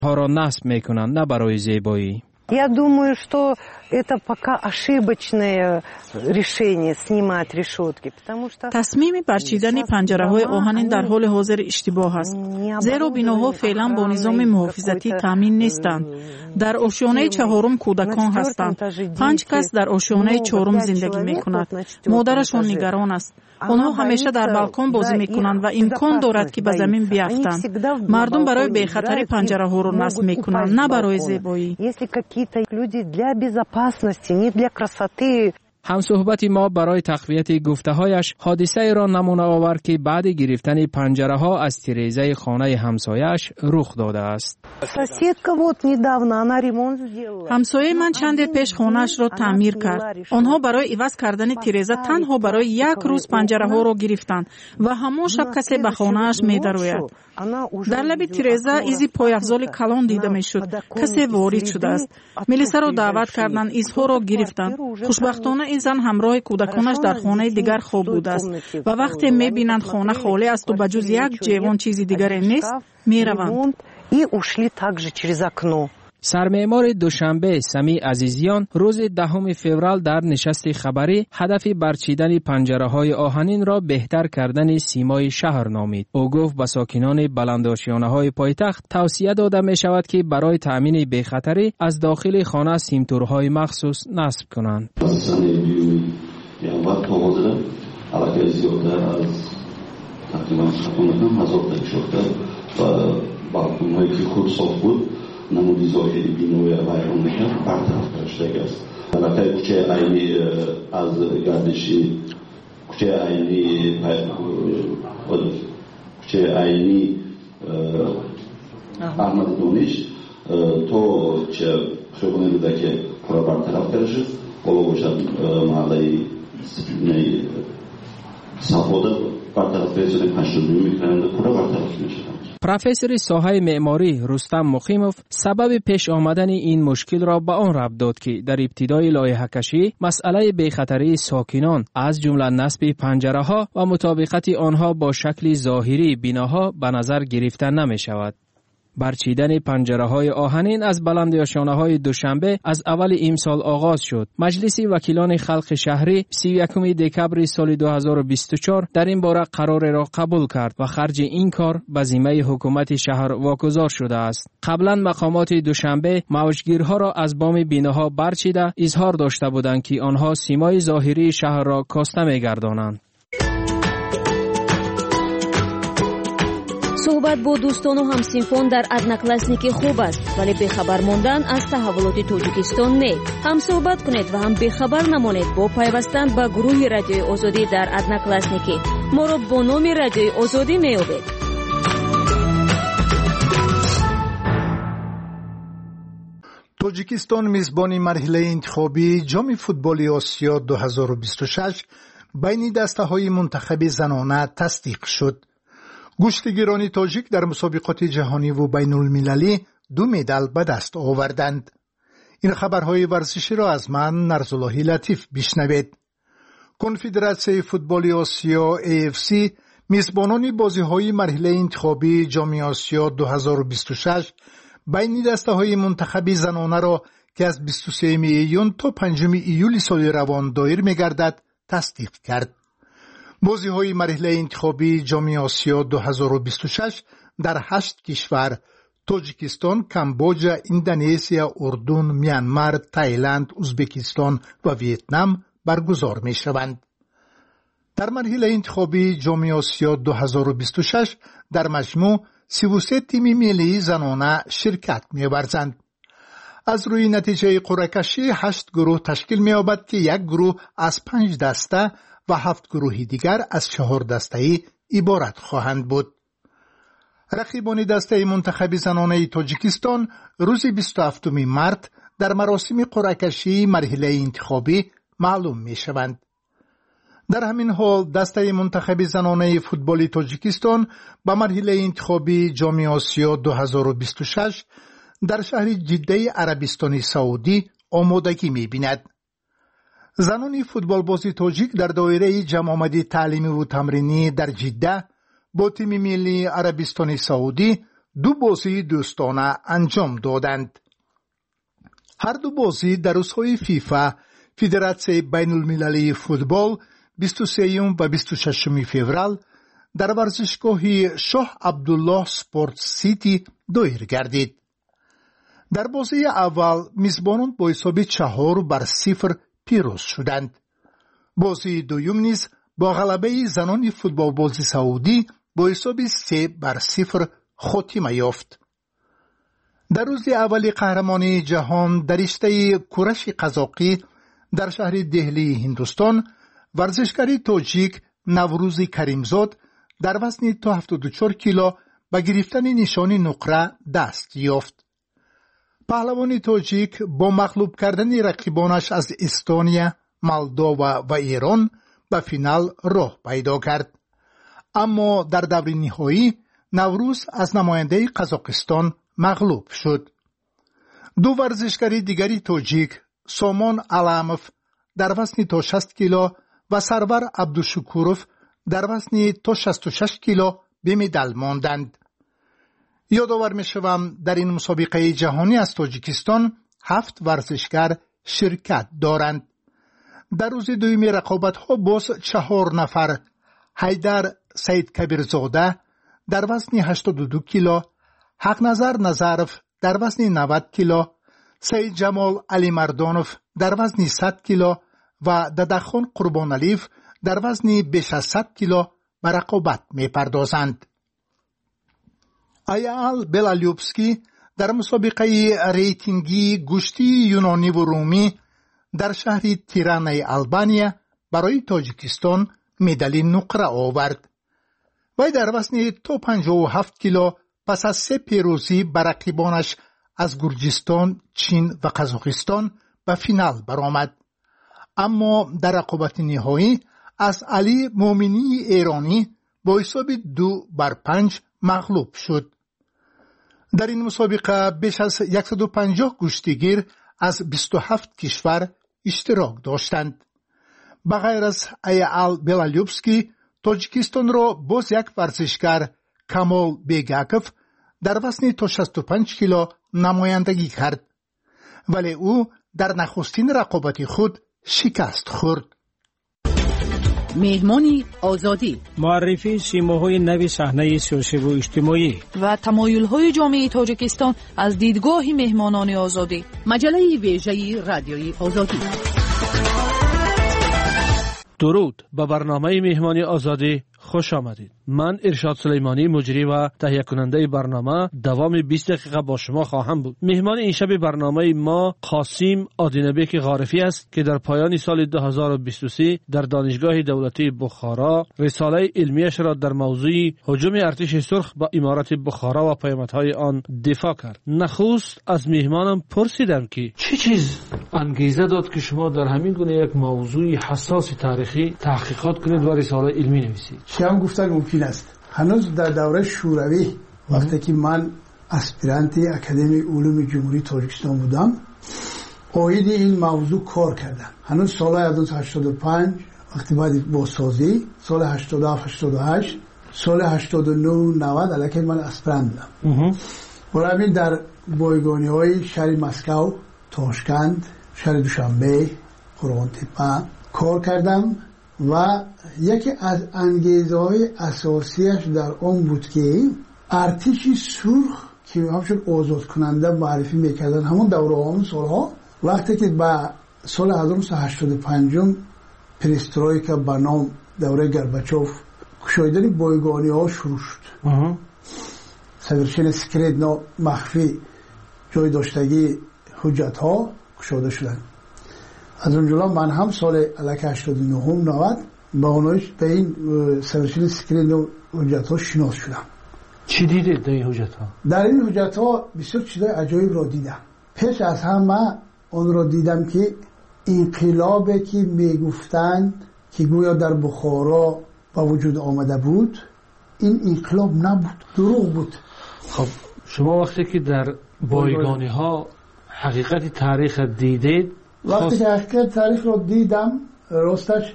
ها را نصب میکنند، نه برای زیبایی. Я думаю, что это пока ошибочное решение снимать решетки, потому что تصمیم برچیدن پنجره‌های آهنین در حال حاضر اشتباه است. زیرا بیناها فعلا با نظام محافظتی تامین نیستند. در آشیانه چهارم کودکان هستند. 5 کس در آشیانه چهارم زندگی می‌کنند. مادرشان نگران است. آنها همیشه در بالکن بازی می‌کنند و امکان دارد که به زمین بیفتند. مردم برای بی‌خطری پنجره‌ها را نصب می‌کنند، نه برای زیبایی. همصحبت ما برای تقویت گفته‌هایش حادثه را نمونه آورد که بعد گرفتن پنجره‌ها از تیریزه خانه همسایه‌اش رخ داده است. همسایه من چند پیش خانه‌اش را تعمیر کرد. آنها برای عوض کردن تیریزه تنها برای 1 روز پنجره‌ها را گرفتند و همان شب کسی به خانه‌اش می‌دراید. در لب تیریزه ایزی پایافزال کلان دیده می‌شد. کسی وارد شده است. ملیسا را دعوت کردند، ایزها را گرفتند. خوشبختانه این زن همراه کودکانش در خانه دیگر خواب بوده است و وقتی می‌بینند خانه خالی است و بجز یک جوان چیزی دیگر نیست، می‌روند. سرمعمار دوشنبه سمی عزیزیان روز 10 فوریه در نشست خبری هدف برچیدن پنجره‌های آهنین را بهتر کردن سیمای شهر نامید. او گفت به ساکنان بلندآشیانه‌های پایتخت توصیه داده می‌شود که برای تأمین بی‌خطری از داخل خانه سیمتورهای مخصوص نصب کنند. نمودی ظاهری بینوی ویران میکرد برطرف داشته است. البته کوچه عینی از گردشی کوچه عینی احمد دانش تو چه خیابانی بوده که پورا برطرف کرده بالا باشد محله صفاده برطرف کرده 82 میکنند پورا برطرف میشد. پروفسور ساحه معماری رستم مخیموف سبب پیش آمدن این مشکل را به آن ربط داد که در ابتدای لایحه‌کشی مسئله بی‌خطری ساکنان از جمله نصب پنجره‌ها و مطابقت آنها با شکل ظاهری بیناها به نظر گرفته نمی شود. برچیدن پنجره‌های آهنین از بلندآشیانه‌های دوشنبه از اول امسال آغاز شد. مجلس وکیلان خلق شهری 31 دکبر سال 2024 در این باره قرار را قبول کرد و خرج این کار به ذمه حکومت شهر واگذار شده است. قبلا مقامات دوشنبه موجگیرها را از بام بیناها برچیده اظهار داشته بودند که آنها سیمای ظاهری شهر را کاسته می‌گردانند. صحبت با دوستان و همسینفان در одноклассники خوب است، ولی بخبر ماندن از تحولات تاجیکستان نه. هم صحبت کنید و هم بخبر نمانید با پیوستن به گروه رادیوی آزادی در одноклассники. ما را با نام رادیوی آزادی میابید. تاجیکستان میزبان مرحله انتخابی جام فوتبال آسیا 2026 بین دسته‌های منتخب زنانه تصدیق شد. گشتگیران تاجیک در مسابقات جهانی و بین المللی 2 مدال به دست آوردند. این خبرهای ورزشی را از من نرزاللهی لطیف بشنوید. کنفدراسیون فوتبال آسیا AFC میزبانان بازی‌های مرحله انتخابی جام آسیا 2026 بین دسته‌های منتخب زنانه را که از 23 ایون تا 5 ایول سال روان دایر می‌گردد تصدیق کرد. بازی‌های مرحله انتخابی جام آسیا 2026 در 8 کشور تاجیکستان، کامبوجا، اندونزیا، اردن، میانمار، تایلند، ازبکستان و ویتنام برگزار می‌شوند. در مرحله انتخابی جام آسیا 2026 در مجموع 33 تیم ملی زنانه شرکت می‌ورزند. از روی نتیجه قرعه کشی 8 گروه تشکیل می‌یابد که یک گروه از 5 دسته و 7 گروه دیگر از 4 دسته‌ای عبارت خواهند بود. رقیبان دسته منتخب زنانه تاجیکستان روز 27 مارس در مراسم قرعه کشی مرحله انتخابی معلوم می‌شوند. در همین حال دسته منتخب زنانه فوتبال تاجیکستان به مرحله انتخابی جام آسیا 2026 در شهر جده عربستان سعودی آمادگی می‌بیند. زنان فوتبال بازی تاجیک در دایره جمع آمدی تعلیمی و تمرینی در جده با تیم ملی عربستان سعودی دو بازی دوستانه انجام دادند. هر دو بازی در روزهای فیفا فدراسیون بین المللی فوتبال 23 و 26 فوریه در ورزشگاه شاه عبدالله سپورت سیتی دایر گردید. در بازی اول میزبانان با حساب 4-0 پیروز شدند. بازی دوم نیز با غلبه زنان فوتبال بازی سعودی با حساب 3-0 خاتمه یافت. در روز اول قهرمانی جهان در رشته کورش قزاقی در شهر دهلی هندوستان ورزشکار تاجیک نوروز کریمزاد در وزن تا 74 کیلو به گرفتن نشان نقره دست یافت. پهلوان تاجیک با مغلوب کردن رقیبانش از استونیا، مولداوا و ایران به فینال راه پیدا کرد. اما در دور نهایی نوروز از نماینده قزاقستان مغلوب شد. دو ورزشکار دیگری تاجیک سامان علاموف در وزن تا 60 کیلو و سرور عبدالشکوروف در وزن تا 66 کیلو به مدال ماندند. یادآور می‌شوم در این مسابقه جهانی از تاجیکستان 7 ورزشکار شرکت دارند. در روز دوم رقابت‌ها باز 4 نفر حیدر سید کبیرزاده در وزن 82 کیلو، حق نظر نظرف در وزن 90 کیلو، سید جمال علی مردانوف در وزن 100 کیلو و ددخان قربانعلیف در وزن بیش از 100 کیلو به رقابت می‌پردازند. ایال بلالیوبسکی در مسابقه ریتینگی گوشتی یونانی و رومی در شهر تیرانه آلبانیا برای تاجیکستان مدال نقره آورد. وی در وزن تا 57 کیلو پس از 3 پیروزی بر رقیبانش از گرجستان، چین و قزاقستان به فینال برآمد. اما در رقابت نهایی از علی مومنی ایرانی با حساب 2-5 مغلوب شد. در این مسابقه بیش از 150 گوشتگیر از 27 کشور اشتراک داشتند. بغیر از ایال بلالیوبسکی، تاجیکستان را باز یک ورزشکار کمال بیگاکوف در وزن تا 65 کیلو نمایندگی کرد، ولی او در نخستین رقابت خود شکست خورد. مهمانی آزادی، معرفی سیماهای نوی صحنه سیاسی و اجتماعی و تمایل‌های جامعه تاجیکستان از دیدگاه مهمانان آزادی. مجله ویژه رادیوی آزادی. درود، به برنامه مهمانی آزادی خوش آمدید. من ارشاد سلیمانی مجری و تهیه کننده برنامه دوام 20 دقیقه با شما خواهم بود. مهمان این شب برنامه ما قاسم آدینبک غارفی است که در پایان سال 2023 در دانشگاه دولتی بخارا رساله علمیش را در موضوع هجوم ارتش سرخ به امارت بخارا و پیامدهای آن دفاع کرد. نخست از مهمانم پرسیدم که چه چیز انگیزه داد که شما در همین گونه یک موضوع حساس تاریخی تحقیقات کنید و رساله علمی نویسید؟ هم گفتن ممکن است. هنوز در دوره شوروی وقتی که من اسپیرانت اکادمی علوم جمهوری تاجیکستان بودم، اوید این موضوع کار کردم. هنوز سال 1985 وقتی بعد بازسازی، سال 87 88 سال 89 90 الکی من اسپیرانت بودم. برای همین در بایگانی‌های شهر مسکو، تاشکند، شهر دوشنبه، قرغن‌تپه کار کردم و یکی از انگیزه‌های اساسیش در اون بود که ارتش سرخ که همچون آزاد کننده معرفی میکردن همون دوره همون سالها، وقتی که به سال 1985 پریسترویکا به نام دوره گرباچوف کشایدن بایگانی‌ها شروع شد. سویرشن سکرت مخفی جای داشتگی حجت‌ها کشاده شدن. از اونجا من هم سال الک 89 90 با اونایش به این سویرشن سکرین حجت‌ها شناس شدم. چی دیدید در این حجت‌ها؟ در این حجت‌ها بسیار چیزای عجایب را دیدم. پیش از همه اون را دیدم که انقلابی که میگفتند که گویا در بخارا با وجود آمده بود، این انقلاب نبود، دروغ بود. خب شما وقتی که در بایگانی‌ها حقیقت تاریخ دیدید، وقتی که حقیقت تاریخ رو دیدم راستش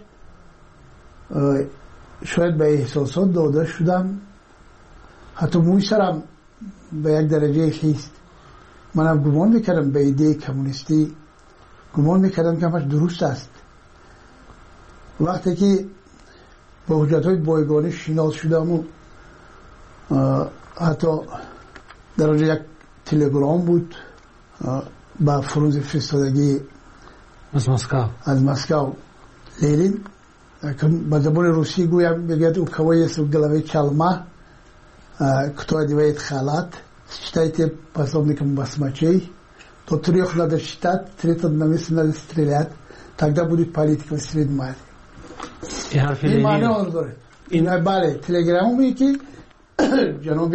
شاید به احساسات داده شدم، حتی موی سرم به یک درجه خیست. من هم گمان میکردم به ایده کمونیستی، گمان میکردم که همش درست است. وقتی که با حجتهای بایگانی شناس شدم و حتی در آنجا یک تلگرام بود با فرانز فرستادگی از مسکو لینین با زبان روسی گویم بگید уковое голове чалма, кто одевает халат, считайте пособником басмачей, до 3 надо считать, 3 на месте надо стрелять, тогда будет политика в Среднем Азии. این معنی آن داره. این بله تلگرامی که جناب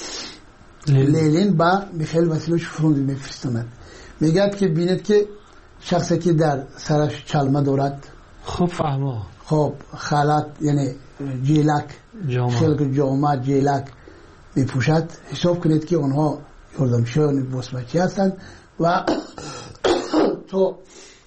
لینین با میخائیل واسیلوویچ فرانز میفرستند، میگه که بینید که شخصی که در سرش چلمه دارد، خوب فهمو، خب خالات یعنی جیلک، خلق جامعه جیلک میپوشد، حساب کنید که اونها یاردمشان باسمچی هستند و تو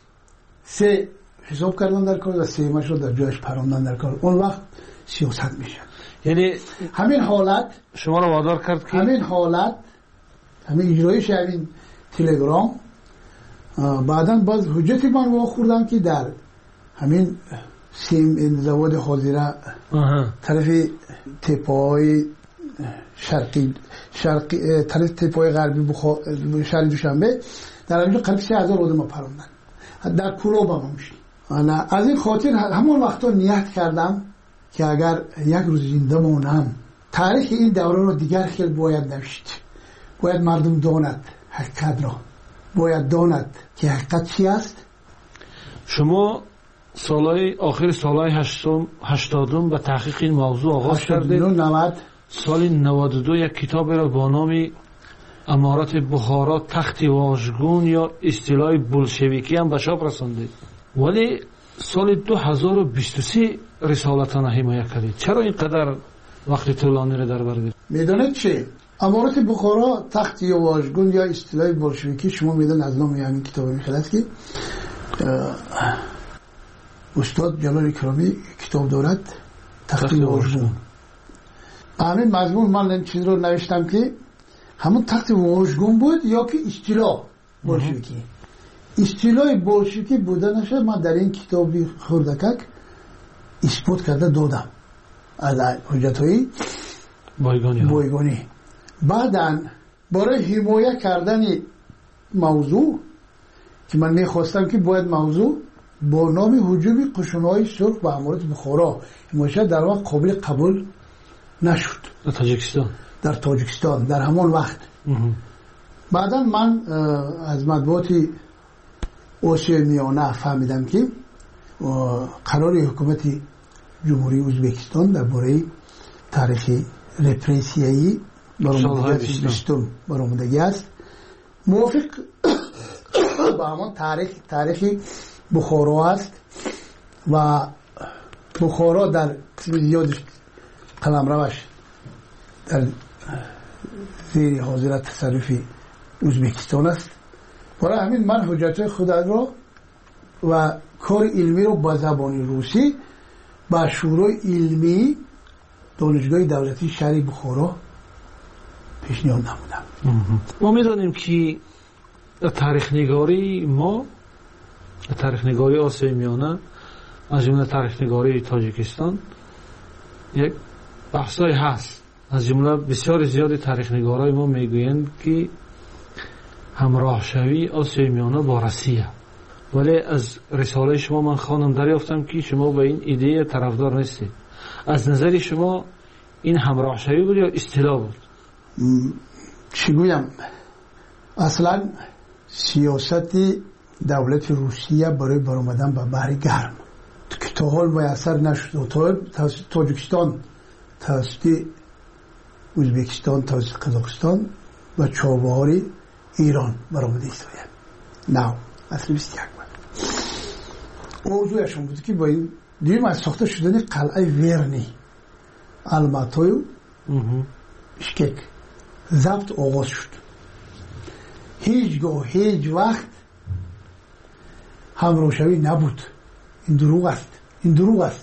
سه حساب کردن در کار و سیمش رو در جایش پراندن در کار، اون وقت سیاست میشه. یعنی همین حالت شما رو وادار کرد که همین حالت همین اجرایش همین تلگرام بعداً باز حجتی من رو خوردم که در همین این زواد حاضره طرف تپای شرقی طرف تپای غربی شهر دوشنبه در اینجا قریب 3000 آدم پراندن در کلوب هم میشه. از این خاطر همون وقتا نیت کردم که اگر یک روز زنده مونم تاریخ این دوره رو دیگر خیلی باید نوشت، باید مردم داند حقیقت را، باید داند که حقیقت چی است. شما آخر سالهای 80 به تحقیق این موضوع آغاز کردید. 90 سال 92 یک کتاب را با نام امارت بخارا تخت واژگون یا اصطلاح بولشویکی هم به چاپ رساندید، ولی سال 2023 رسالتان حمایت کردید. چرا اینقدر وقت طولانی را در بر گرفت؟ میدونید چه؟ امارت بخارا تخت واژگون یا اصطلاح بولشویکی، شما میدونید از نام همین کتاب میخواست که استاد جلال اکرامی کتاب دارد تخت واژگون. همین مضمون من این چیز رو نوشتم که همون تخت واژگون بود یا که اصطلاح بولشویکی. اصطلاح بولشویکی بودنش من در این کتابی خردکک اثبات کرده دادم از حجت‌های بایگانی. بعداً برای حمایت کردن موضوع که من میخواستم که باید موضوع با نام هجوم قشون‌های سرخ به امارت بخارا حمایت در واقع قابل قبول نشد در تاجیکستان در همون وقت. بعدا من از مطبوعات آسیای میانه فهمیدم که قرار حکومت جمهوری ازبکستان درباره تاریخ رپریسیایی برآمدگی است، موافق با همان تاریخ بخارا است و بخارا در قسم زیادش قلمروش در زیر حاضرت تصرف ازبکستان است. برای همین من حجت خود را و کار علمی رو با زبان روسی با شورای علمی دانشگاه دولتی شهر بخارا پیشنهاد نمودم. ما میدونیم که تاریخ نگاری ما، تاریخ نگاری آسیای میانه از جمله تاریخ نگاری تاجیکستان یک بحثای هست. از جمله بسیار زیاد تاریخ نگارای ما میگویند که همراه شوی آسیای میانه با روسیه، ولی از رساله شما من خواندم دریافتم که شما به این ایده طرفدار نیستید. از نظر شما این همراه شوی بود یا اصطلاح بود؟ چی گویم؟ اصلا سیاست دولت روسیه برای برآمدن به بحر گرم که تا حال میسر نشد، توسط تاجیکستان، توسط ازبکستان، توسط قزاقستان و چابهار ایران برآمده است. نه اصلا 21 موضوعشون بود که با این دیگه از ساخته شدن قلعه ورنی الماتای بشکک ضبط آغاز شد. هیچگاه هیچ وقت همراهشوی نبود. این دروغ است.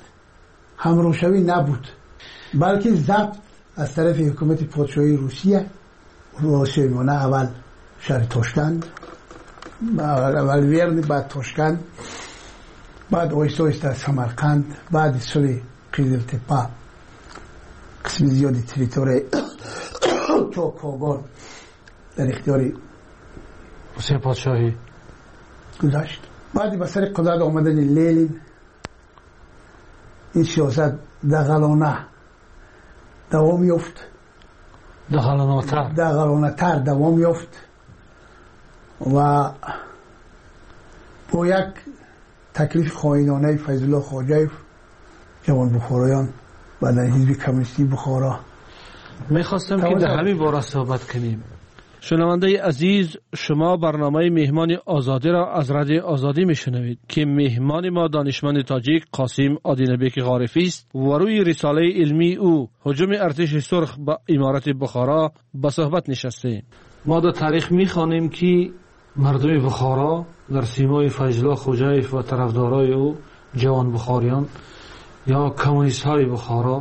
همراهشوی نبود، بلکه ضبط از طرف حکومت پادشاهی روسیه روسیه میمونه. اول شهر تاشکند، اول ورد، بعد تاشکند، بعد آیسته آیسته سمرقند، بعد سوی قیزلتپه قسم زیادی تریتوری تا کابل در اختیار حسین پادشاهی گذاشت. بعد به سر قدرت آمدن لنین این سیاست دغلانه دوام یافت، دغلانه تر دوام یافت و با یک تکلیف خائنانه فیض الله خواجه جوان بخارایان و در حزب کمونیستی بخارا. میخواستم که در همین باره صحبت کنیم. شنونده عزیز، شما برنامه مهمان آزادی را از رادیو آزادی میشنوید که مهمان ما دانشمند تاجیک قاسم آدینبک غارفی است و روی رساله علمی او هجوم ارتش سرخ به امارت بخارا به صحبت نشسته. ما در تاریخ میخوانیم که مردم بخارا در سیمای فیض الله خواجه و طرفدارای او جوان بخاریان یا کمونیست های بخارا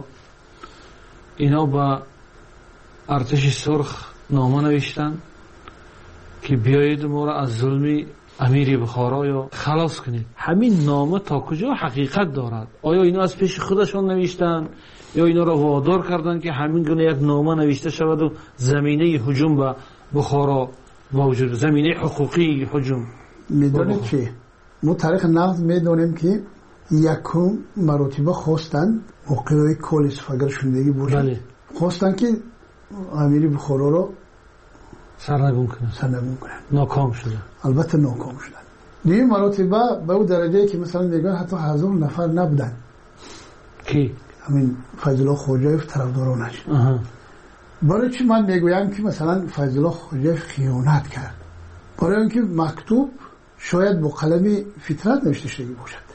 اینا با ارتش سرخ نامه نوشتن که بیایید ما را از ظلم امیر بخارا یا خلاص کنید. همین نامه تا کجا حقیقت دارد؟ آیا اینا از پیش خودشان نوشتن یا اینا را وادار کردن که همین گونه یک نامه نوشته شود و زمینه هجوم به بخارا موجود، زمینه حقوقی هجوم؟ میدونید چی؟ ما تاریخ نقد میدونیم که یکم مراتبه خواستن موقعی کل صفگر شدگی باشد، خواستن که امیر بخارا رو سرنگون کنن. ناکام شدن. البته ناکام شدن. دیگه مراتبه به اون درجه که مثلا میگن حتی 1000 نفر نبودن. کی؟ همین فیض الله خواجه طرفدارانش. برای چی من میگویم که مثلا فیض الله خواجه خیانت کرد؟ برای اینکه مکتوب شاید با قلم فطرت نوشته شده باشد.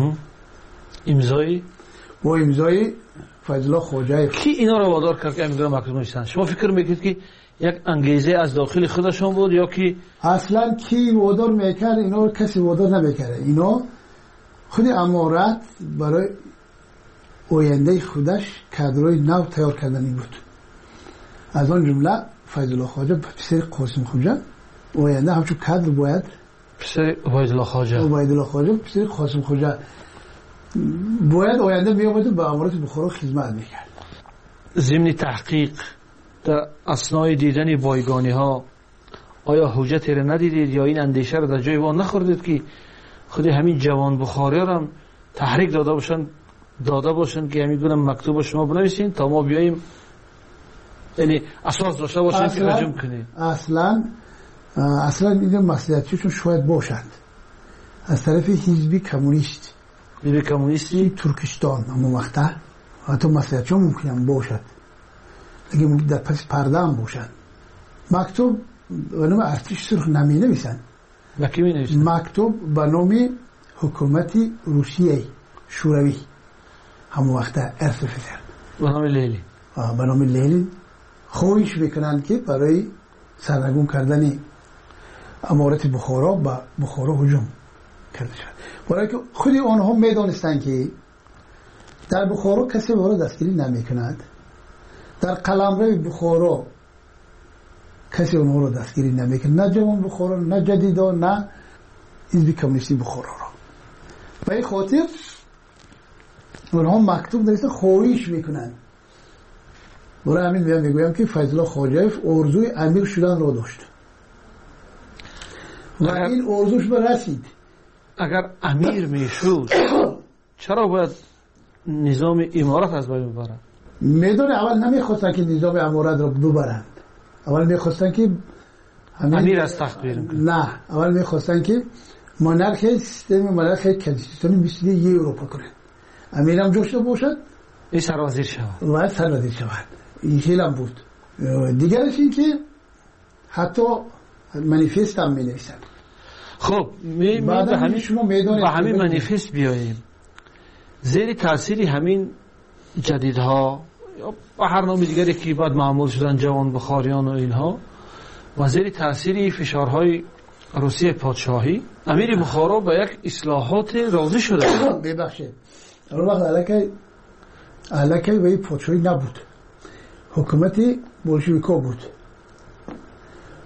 امضای با امضای فیض الله خواجه. کی اینا رو وادار کرد که امضای مکتوب نوشتن؟ شما فکر میکنید که یک انگیزه از داخل خودشون بود یا که اصلا کی وادار میکرد؟ اینا رو کسی وادار نمیکرد. اینا خود امارت برای آینده خودش کادرای نو تیار کردنی بود. از آن جمله فیض الله خواجه پسر قاسم خواجه آینده همچون کادر باید پسر عبید الله خواجه پسر قاسم خواجه باید آینده میآمد و به امارت بخارا خدمت میکرد. ضمن تحقیق در اثنای دیدن بایگانی ها آیا حجتی را ندیدید یا این اندیشه را در جای وان نخوردید که خود همین جوان بخاری را هم تحریک داده باشن که همین گونه مکتوب شما بنویسین تا ما بیاییم، یعنی اساس داشته باشن که هجوم کنید؟ اصلا این مسئولیتشون شاید باشند از طرف حزب کمونیستی ترکستان. اما مقطع حتی مسئولیتشون ممکنه باشد، اگه در پس پرده هم باشد. مکتوب به نام ارتش سرخ نمی نویسن. مکتوب به نام حکومت روسیه شوروی همون وقت RSFSR به نام لنین خواهش میکنن که برای سرنگون کردن امارت بخارا به بخارا هجوم کرده شد. برای که خود آنها میدانستند که در بخارا کسی وارد دستگیری نمیکند، در قلمرو بخارا کسی اونها رو دستگیری نمیکند، نه جوان بخارا، نه جدیدان، نه حزب کمونیستی بخارا را. به این خاطر اونها مکتوب نوشته خواهش میکنند. برای همین میگویم که فیض الله خواجه آرزوی امیر شدن را داشت و این آرزوش به رسید. اگر امیر میشد چرا باید نظام امارت از بین ببرند؟ میدونه اول نمیخواستن که نظام امارت را ببرند، اول میخواستن که امیر از تخت بیرون کنند. نه، اول میخواستن که مونارخی سیستم مونارخی کنستیتوشنی مثل اروپا کنند. امیر هم جوشته باشد، این سروزیر شود و سروزیر شود. این خیلی هم بود. دیگرش این که حتی منیفست هم می نویسن. خب به همین منیفست بیاییم. زیر تاثیر همین جدیدها یا به هر نام دیگری که بعد معمول شدن جوان بخاریان و اینها و زیر تاثیر فشارهای روسیه پادشاهی امیر بخارا به یک اصلاحات راضی شده. ببخشید اون وقت علاقه به پادشاهی نبود، حکومت بولشویکا بود.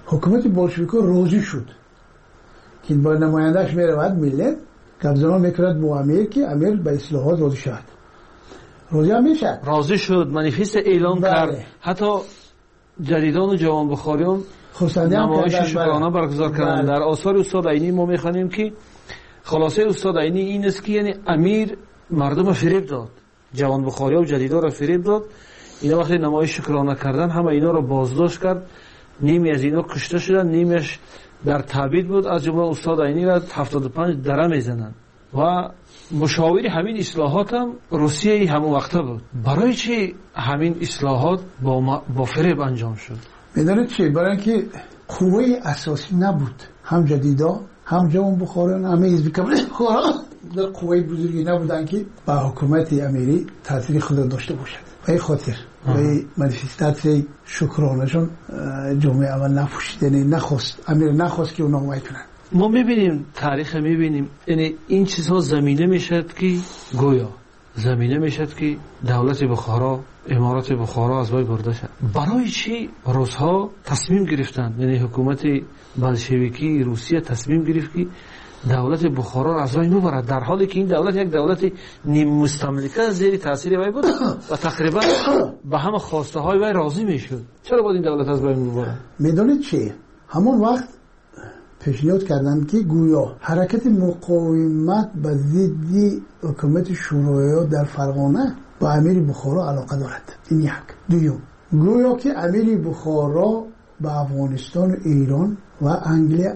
حکومت بولشویک‌ها راضی شد که با نماینده‌اش میرود ملت گفتگو میکرد با امیر که امیر به اصلاحات راضی شد. راضی هم میشد. راضی شد، منیفست اعلام کرد. حتی جدیدان و جوانبخاریان نمایش شکرانه برگزار کردند. در آثار استاد عینی ما میخوانیم که خلاصه استاد عینی این است که یعنی امیر مردم فریب داد، جوانبخاری‌ها و جدیدا را فریب داد. اینا وقتی نمایش شکرانه کردن همه اینا را بازداشت کرد، نیمی از اینا کشته شدن، نیمیش در تعبید بود. از جمله استاد عینی را 75 دره میزنند و مشاور همین اصلاحات هم روسیه همون وقته بود. برای چی همین اصلاحات با فریب انجام شد؟ میدونید چی؟ برای اینکه قوه اساسی نبود، هم جدیدا هم جوانبخاریان هم حزب کمونیست در قوه بزرگی نبودن که با حکومت امیری تاثیر خود داشته باشد. به این خاطر به منیفستاسیون شکرانهشون جامعه اول نپوشید، یعنی امیر نخواست که اونا حمایت کنن. ما میبینیم تاریخ میبینیم یعنی این چیزها زمینه میشد که گویا زمینه میشد که دولت بخارا، امارات بخارا از بین برده شد. برای چی روس‌ها تصمیم گرفتند، یعنی حکومت بلشویکی روسیه تصمیم گرفت که دولت بخارا را از بین ببرد، در حالی که این دولت یک دولت نیم مستملکه زیر تاثیر وی بود و تقریبا به همه خواسته های وی راضی میشد. چرا باید این دولت از بین ببرد؟ میدونید چی؟ همون وقت پیشنهاد کردند که گویا حرکت مقاومت به ضد حکومت شوروی در فرغانه با امیر بخارا علاقه دارد. این یک. دوم، گویا که امیر بخارا با افغانستان، ایران و انگلیس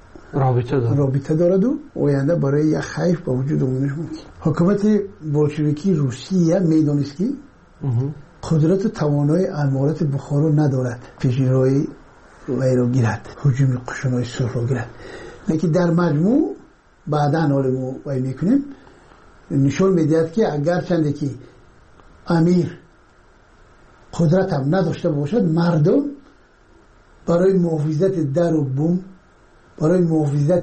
رابطه دارد و آینده برای یک خیف با وجود آمدنش ممکن. حکومت بولشویکی روسیه میدانست که قدرت و توانایی امارات بخارا ندارد پیشروی وی را گیرد، هجوم قشونای سرخ را گیرد. لیکن در مجموع بعدا حال ما وی میکنیم نشون میدهد که اگر چنده که امیر قدرت هم نداشته باشد، مردم برای محافظت در و بوم، برای محافظت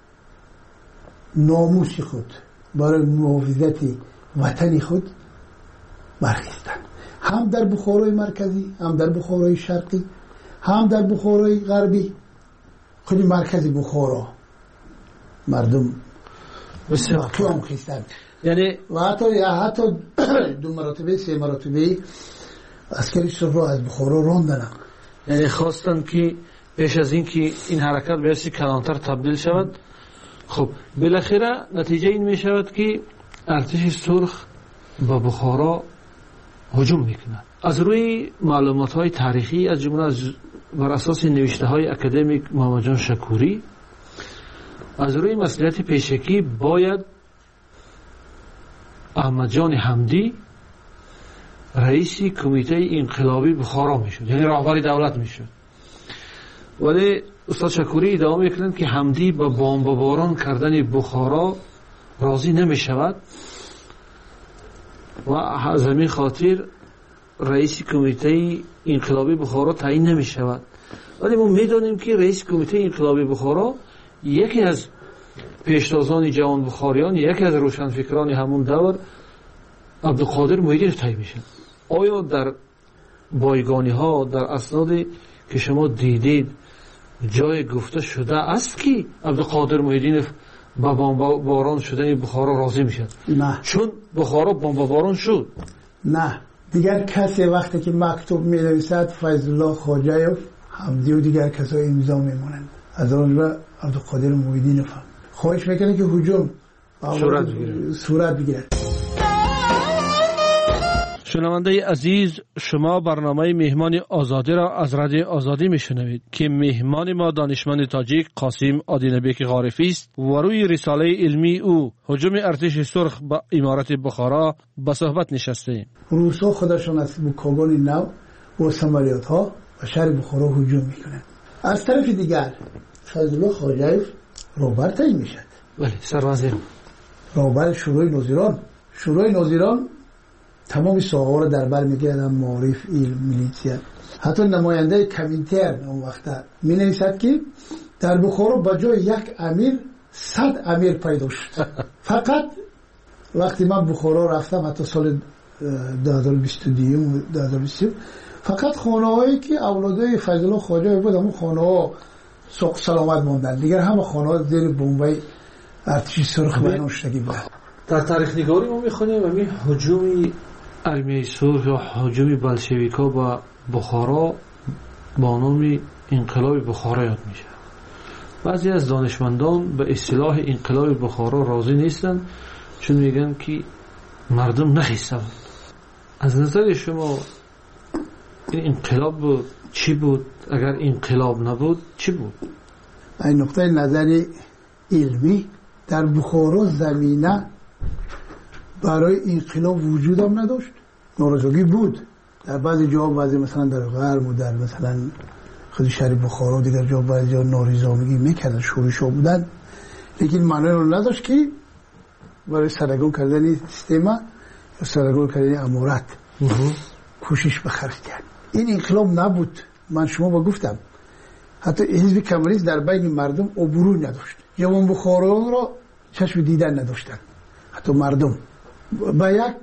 ناموس خود، برای محافظت وطن خود برخیستند. هم در بخارای مرکزی، هم در بخارای شرقی، هم در بخارای غربی. خود مرکزی بخارا مردم قیام خیستند. یعنی و حتی 2 مراتبه 3 مراتبه عسکری سرخ را از بخارا راندن. یعنی خواستن که پیش از این که این حرکت به اصلی کلانتر تبدیل شود. خب بالاخره نتیجه این می شود که ارتش سرخ با بخارا هجوم میکنه. از روی معلومات های تاریخی از جمله بر اساس نوشته های اکادمیک محمد جان شکوری، از روی مسئولیت پیشکی باید احمد جان حمدی رئیس کمیته انقلابی بخارا میشد، یعنی رهبر دولت میشد. ولی استاد شکوری ادامه میکنند که حمدی با بمباران کردن بخارا راضی نمیشود و از همین خاطر رئیس کمیته انقلابی بخارا تعیین نمیشود. ولی ما میدانیم که رئیس کمیته انقلابی بخارا یکی از پیشتازان جوان بخاریان، یکی از روشنفکران همون دور عبدالقادر موحدینов تعیین میشه. آیا در بایگانی ها، در اسنادی که شما دیدید جای گفته شده است که عبدالقادر موحدینov با بمباران شدن بخارا راضی میشد؟ نه. چون بخارا بمباران شد. نه. دیگر کسی وقتی که مکتوب می‌نویسد فیض الله خواجه‌یوف، حمدی و دیگر کسای امضا میمونند. از آن را عبدالقادر موحدینov خواهش میکنه که هجوم صورت بگیرد. شنونده عزیز، شما برنامه مهمان آزادی را از رادیو آزادی میشنوید که مهمان ما دانشمند تاجیک قاسم آدینبک غارفی است و روی رساله علمی او هجوم ارتش سرخ به امارت بخارا به صحبت نشسته. روس‌ها خودشان از بوکاگان نو و سماریات ها و شهر بخارا هجوم میکنند. از طرف دیگر فیض الله خواجه‌یوف رهبر تعیین میشد. بله، سروزیر رهبر شورای ناظران تمام ساحه‌ها را در بر می‌گیرد، معارف، علم، میلیتیا. حتی نماینده کمینترن اون وقت می‌نویسد که در بخارا با جای یک امیر 100 امیر پیدا شد. فقط وقتی من بخارا رفتم، حتی سال 2022 2023 فقط خانه‌هایی که اولادای فضل الله خواجه بود همون خانه‌ها سوق سلامت موندن، دیگر همه خانه‌ها زیر بمبای ارتشی سرخ بنوشتگی بود. در تاریخ نگاری ما می‌خونیم همین هجوم ارمیه سرخ یا هجوم بلشویک‌ها به بخارا با نام انقلاب بخارا یاد میشه. بعضی از دانشمندان به اصطلاح انقلاب بخارا راضی نیستن، چون میگن که مردم نخیستند. از نظر شما این انقلاب بود چی بود؟ اگر انقلاب نبود چی بود؟ این نقطه نظر علمی در بخارا زمینه برای انقلاب وجود هم نداشت. ناراضگی بود در بعضی جا، بعضی مثلا در غرب و در مثلا خود شهر بخارا و دیگر جا بعضی جا ناریزامگی میکردن، شورش‌ها بودن، لیکن معنی رو نداشت که برای سرنگون کردن سیستم یا سرنگون کردن امارت کوشش بخرج کرد. این انقلاب نبود. من شما با گفتم حتی حزب کمونیست در بین مردم عبوری نداشت. جوان بخارایان را چشم دیدن نداشتن. حتی مردم با یک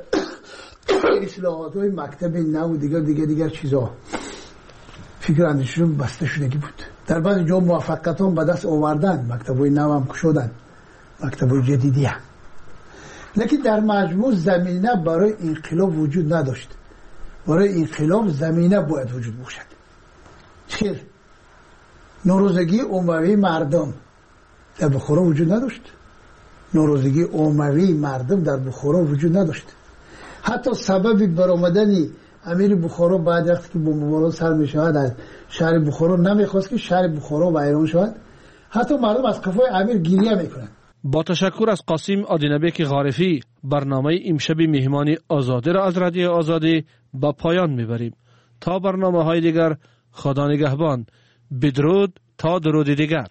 اصلاحات‌های مکتب نو و دیگر چیزا فکر اندیششون بسته شدگی بود. در بعضی جا موفقیت‌ها به دست آوردن، مکتب‌های نو هم شدن، مکتب‌های جدیدیه، لیکن در مجموع زمینه برای انقلاب وجود نداشت. برای انقلاب زمینه باید وجود باشد. چرا؟ ناراضگی عمومی مردم در بخارا وجود نداشت. ناراضگی عمومی مردم در بخارا وجود نداشت. حتی سبب برآمدن امیر بخارا بعد وقتی که بمباران سر می شود از شهر بخارا نمیخواست که شهر بخارا ویران شود. حتی مردم از قفای امیر گریه میکنند. با تشکر از قاسم آدینبک غارفی، برنامه امشب مهمانی آزادی را از رادیو آزادی با پایان میبریم. تا برنامه های دیگر، خدا نگهبان. بدرود تا درود دیگر.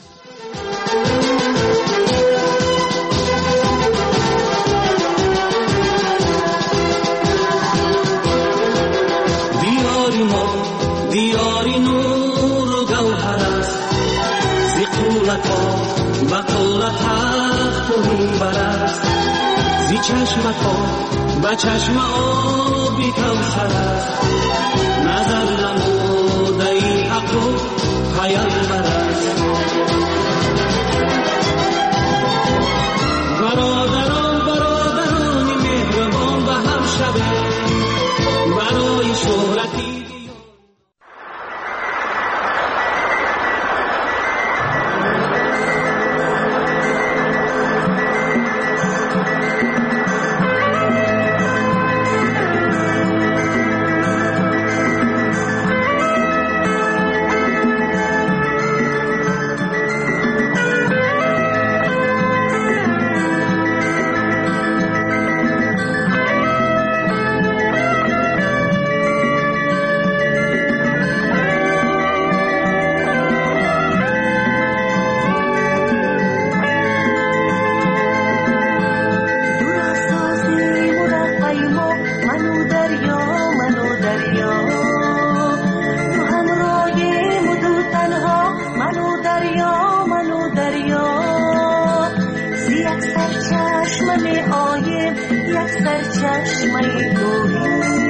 دیاری نور و گوهر است، زی قولت ها و قولت تخت و منبر است، زی چشمت ها و چشم آبی کوثر است، نظر نموده ای حق و پیامبر است. برادران مهربان و هم شبه برای شهرتی یک سر چشمه آیم یک سر چشمه دوری